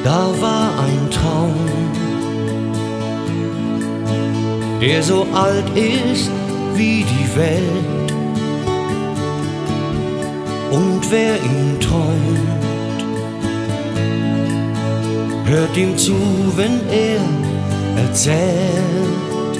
Da war ein Traum, der so alt ist wie die Welt. Und wer ihn träumt, hört ihm zu, wenn er erzählt.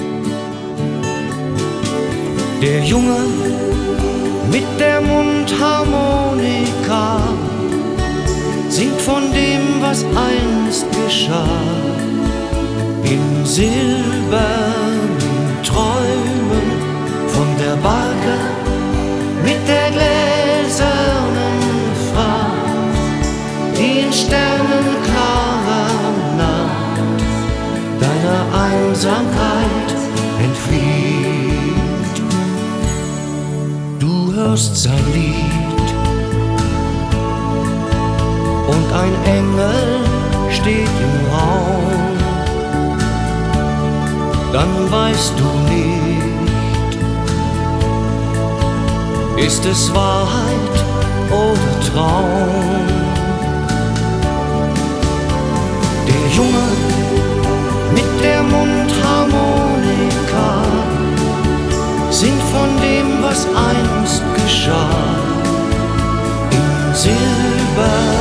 Der Junge mit der Mundharmonika singt von dem, was einst geschah. In silbernen Träumen von der Barke mit der gläsernen Fracht, die in sternenklarer Nacht deiner Einsamkeit entflieht. Du hörst sein Lied und ein Engel steht im Raum. Dann weißt du nicht, ist es Wahrheit oder Traum? Der Junge mit der Mundharmonika singt von dem, was einst geschah. In Silber